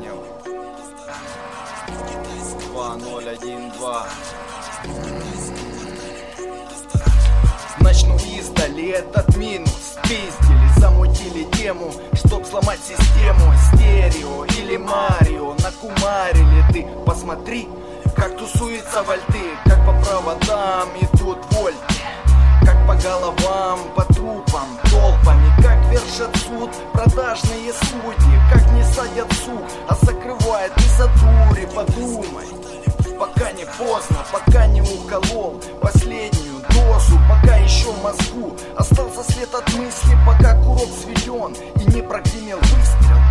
понял. 2012. Начну издали этот минус. Пиздили, замутили тему, чтоб сломать систему. Стерео или Марио накумарили. Ты посмотри, как тусуются вольты, как по проводам идут вольты, как по головам, по трупам, толпами, как вершат суд продажные судьи, как не садят сук, а закрывают из-за дури. Подумай, пока не поздно, пока не уколол последнюю дозу, пока еще в мозгу остался след от мысли, пока курок взведен и не прогремел выстрел.